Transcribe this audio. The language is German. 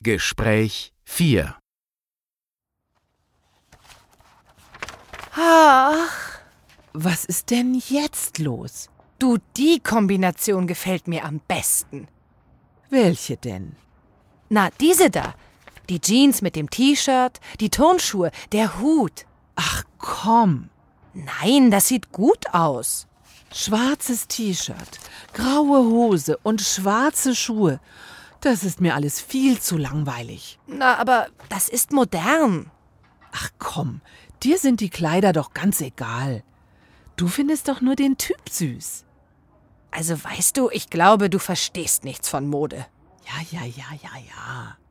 Gespräch 4. Ach, was ist denn jetzt los? Du, die Kombination gefällt mir am besten. Welche denn? Na, diese da. Die Jeans mit dem T-Shirt, die Turnschuhe, der Hut. Ach komm, Nein, das sieht gut aus. schwarzes T-Shirt, graue Hose und schwarze Schuhe. Das ist mir alles viel zu langweilig. Na, aber das ist modern. Ach komm, dir sind die Kleider doch ganz egal. Du findest doch nur den Typ süß. Also weißt du, ich glaube, du verstehst nichts von Mode. Ja.